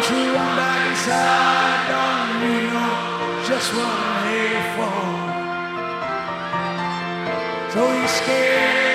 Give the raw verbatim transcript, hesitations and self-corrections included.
to run back inside, don't you know just what I'm here for? So he's scared.